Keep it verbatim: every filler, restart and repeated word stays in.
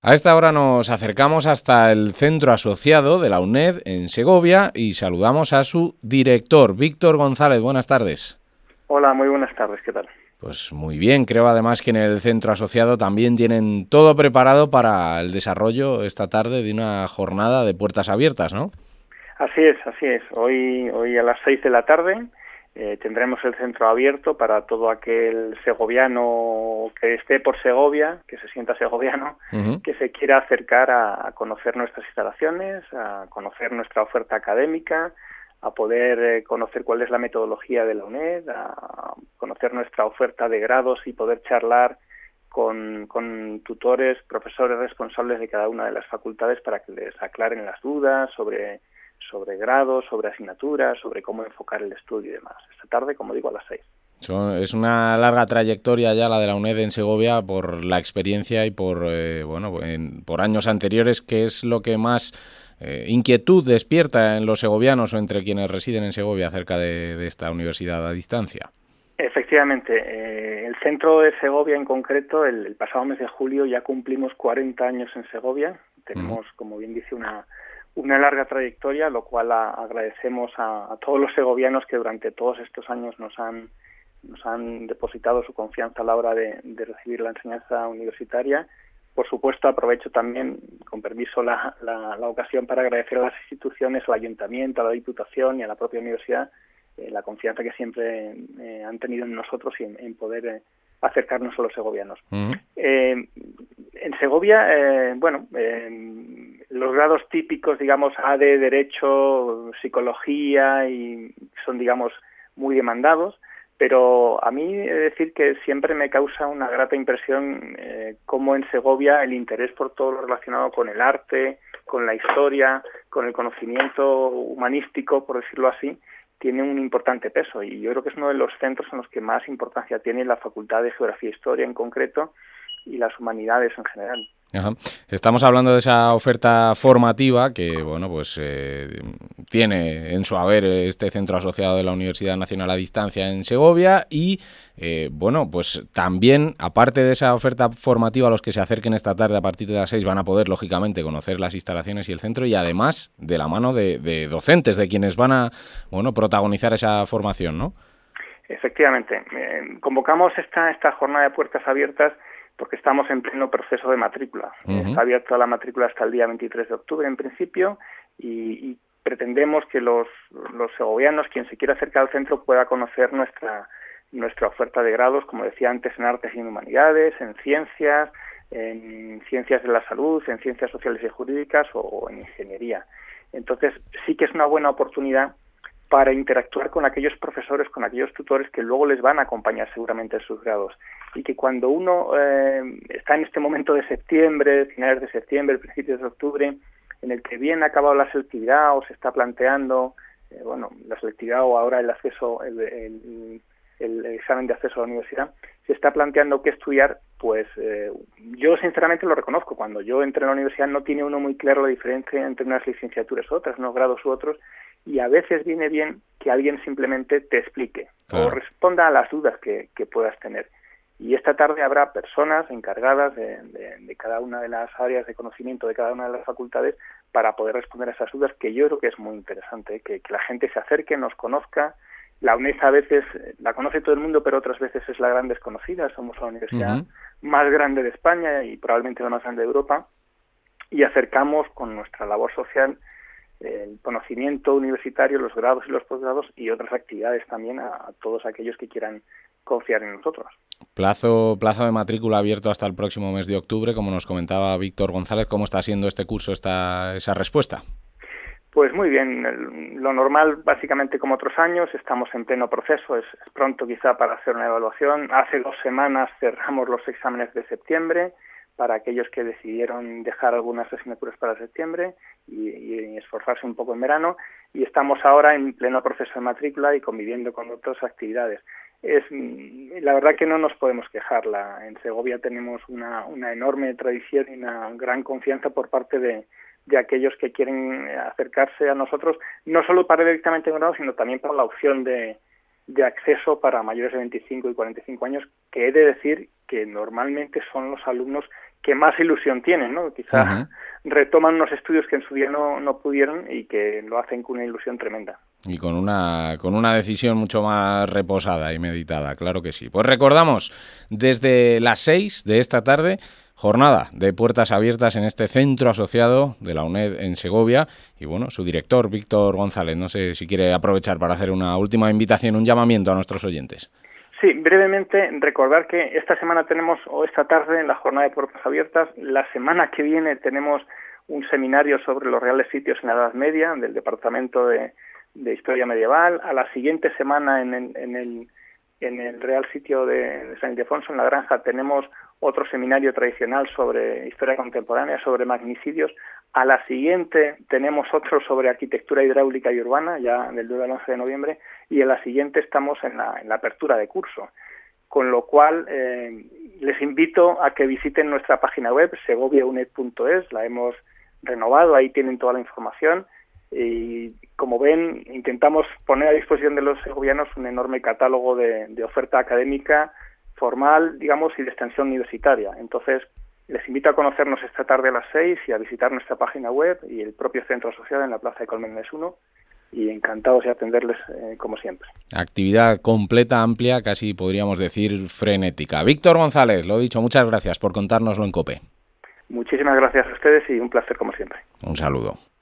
A esta hora nos acercamos hasta el centro asociado de la UNED en Segovia y saludamos a su director, Víctor González. Buenas tardes. Hola, muy buenas tardes, ¿qué tal? Pues muy bien, creo además que en el centro asociado también tienen todo preparado para el desarrollo esta tarde de una jornada de puertas abiertas, ¿no? Así es, así es. Hoy, hoy a las seis de la tarde eh, tendremos el centro abierto para todo aquel segoviano que esté por Segovia, que se sienta segoviano, uh-huh. que se quiera acercar a, a conocer nuestras instalaciones, a conocer nuestra oferta académica, a poder eh, conocer cuál es la metodología de la UNED, a conocer nuestra oferta de grados y poder charlar con, con tutores, profesores responsables de cada una de las facultades para que les aclaren las dudas sobre, sobre grados, sobre asignaturas, sobre cómo enfocar el estudio y demás. Esta tarde, como digo, a las seis. Es una larga trayectoria ya la de la UNED en Segovia por la experiencia y por eh, bueno en, por años anteriores. ¿Qué es lo que más eh, inquietud despierta en los segovianos o entre quienes residen en Segovia acerca de, de esta universidad a distancia? Efectivamente, eh, el centro de Segovia en concreto, el, el pasado mes de julio ya cumplimos cuarenta años en Segovia. Tenemos, uh-huh. como bien dice, una una larga trayectoria, lo cual a, agradecemos a, a todos los segovianos que durante todos estos años nos han nos han depositado su confianza a la hora de, de recibir la enseñanza universitaria. Por supuesto, aprovecho también, con permiso, la, la, la ocasión para agradecer a las instituciones, al Ayuntamiento, a la Diputación y a la propia universidad eh, la confianza que siempre eh, han tenido en nosotros y en, en poder eh, acercarnos a los segovianos. Uh-huh. Eh, en Segovia, eh, bueno, eh, los grados típicos, digamos, A D, Derecho, Psicología, y son, digamos, muy demandados. Pero a mí he de decir que siempre me causa una grata impresión eh, cómo en Segovia el interés por todo lo relacionado con el arte, con la historia, con el conocimiento humanístico, por decirlo así, tiene un importante peso. Y yo creo que es uno de los centros en los que más importancia tiene la Facultad de Geografía e Historia en concreto y las humanidades en general. Ajá. Estamos hablando de esa oferta formativa que, bueno, pues eh, tiene en su haber este centro asociado de la Universidad Nacional a Distancia en Segovia y, eh, bueno, pues también, aparte de esa oferta formativa, los que se acerquen esta tarde a partir de las seis van a poder, lógicamente, conocer las instalaciones y el centro y, además, de la mano de, de docentes, de quienes van a, bueno, protagonizar esa formación, ¿no? Efectivamente. Eh, convocamos esta, esta jornada de puertas abiertas porque estamos en pleno proceso de matrícula. Uh-huh. Está abierta la matrícula hasta el día veintitrés de octubre en principio y, y pretendemos que los, los segovianos, quien se quiera acercar al centro, pueda conocer nuestra, nuestra oferta de grados, como decía antes, en artes y en humanidades, en ciencias, en ciencias de la salud, en ciencias sociales y jurídicas o, o en ingeniería. Entonces sí que es una buena oportunidad para interactuar con aquellos profesores, con aquellos tutores que luego les van a acompañar seguramente en sus grados. Y que cuando uno eh, está en este momento de septiembre, finales de septiembre, principios de octubre, en el que bien ha acabado la selectividad o se está planteando, eh, bueno, la selectividad o ahora el acceso, el, el, el examen de acceso a la universidad, se está planteando qué estudiar, pues eh, yo sinceramente lo reconozco. Cuando yo entré en la universidad no tiene uno muy claro la diferencia entre unas licenciaturas u otras, unos grados u otros, y a veces viene bien que alguien simplemente te explique claro. o responda a las dudas que, que puedas tener. Y esta tarde habrá personas encargadas de, de, de cada una de las áreas de conocimiento de cada una de las facultades para poder responder a esas dudas, que yo creo que es muy interesante, que, que la gente se acerque, nos conozca. La UNED a veces la conoce todo el mundo, pero otras veces es la gran desconocida. Somos la universidad uh-huh. más grande de España y probablemente la más grande de Europa, y acercamos con nuestra labor social el conocimiento universitario, los grados y los posgrados y otras actividades también a, a todos aquellos que quieran confiar en nosotros. Plazo, plazo de matrícula abierto hasta el próximo mes de octubre, como nos comentaba Víctor González. ¿Cómo está siendo este curso, esta, esa respuesta? Pues muy bien, lo normal básicamente como otros años, estamos en pleno proceso, es, es pronto quizá para hacer una evaluación. Hace dos semanas cerramos los exámenes de septiembre para aquellos que decidieron dejar algunas asignaturas para septiembre y, y esforzarse un poco en verano, y estamos ahora en pleno proceso de matrícula y conviviendo con otras actividades. Es la verdad que no nos podemos quejar. La, en Segovia tenemos una, una enorme tradición y una gran confianza por parte de, de aquellos que quieren acercarse a nosotros, no solo para directamente un grado, sino también para la opción de, de acceso para mayores de veinticinco y cuarenta y cinco años, que he de decir que normalmente son los alumnos que más ilusión tienen, ¿no? Quizás uh-huh. retoman unos estudios que en su día no, no pudieron y que lo hacen con una ilusión tremenda. Y con una, con una decisión mucho más reposada y meditada, claro que sí. Pues recordamos, desde las seis de esta tarde, jornada de puertas abiertas en este centro asociado de la UNED en Segovia. Y bueno, su director, Víctor González, no sé si quiere aprovechar para hacer una última invitación, un llamamiento a nuestros oyentes. Sí, brevemente recordar que esta semana tenemos, o esta tarde, en la jornada de puertas abiertas. La semana que viene tenemos un seminario sobre los reales sitios en la Edad Media del Departamento de, de Historia Medieval. A la siguiente semana en el, en el, en el Real Sitio de, de San Ildefonso, en la Granja, tenemos otro seminario tradicional sobre historia contemporánea, sobre magnicidios. A la siguiente tenemos otro sobre arquitectura hidráulica y urbana, ya del nueve al once de noviembre, y en la siguiente estamos en la, en la apertura de curso. Con lo cual, eh, les invito a que visiten nuestra página web, segovia uned punto es, la hemos renovado, ahí tienen toda la información, y como ven, intentamos poner a disposición de los segovianos un enorme catálogo de, de oferta académica, formal, digamos, y de extensión universitaria. Entonces, les invito a conocernos esta tarde a las seis y a visitar nuestra página web y el propio centro asociado en la Plaza de Colmenares uno, y encantados de atenderles eh, como siempre. Actividad completa, amplia, casi podríamos decir frenética. Víctor González, lo dicho, muchas gracias por contárnoslo en COPE. Muchísimas gracias a ustedes y un placer como siempre. Un saludo.